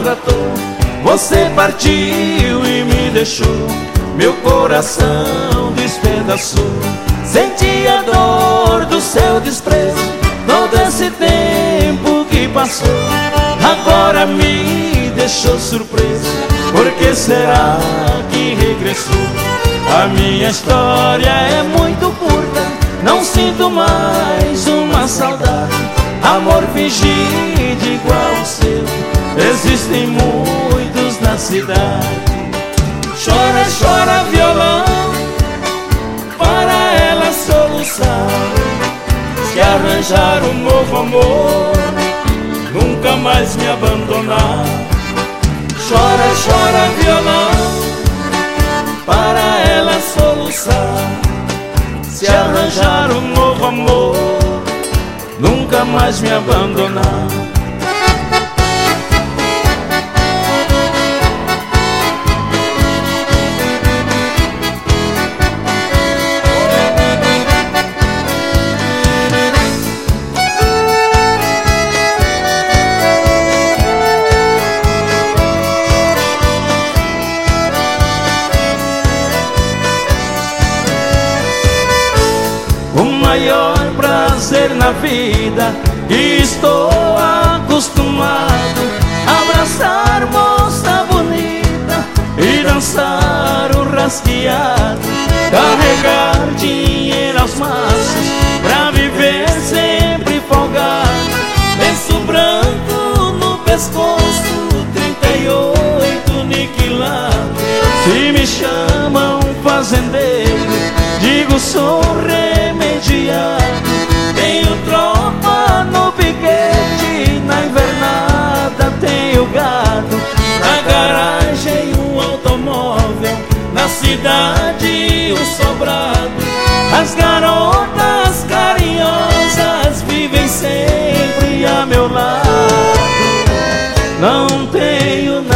maltratou. Você partiu e me deixou, meu coração despedaçou. Senti a dor do seu desprezo, todo esse tempo que passou. Agora me deixou surpreso, por que será que regressou? A minha história é muito curta, não sinto mais uma saudade. Amor fingido igual ao seu, existem muitos na cidade. Chora, chora violão, para ela soluçar. Se arranjar um novo amor, nunca mais me abandonar. Chora, chora violão, para ela soluçar. Se arranjar um novo amor, nunca mais me abandonar. O maior prazer na vida, que estou acostumado a abraçar moça bonita e dançar o rasqueado, carregar dinheiro aos maços pra viver sempre folgado. Lenço branco no pescoço, 38 niquilado. Se me chamam fazendeiro, digo sou remediado. Tenho tropa no piquete, na invernada tenho gado. Na garagem um automóvel, na cidade um sobrado. As garotas carinhosas vivem sempre a meu lado. Não tenho nada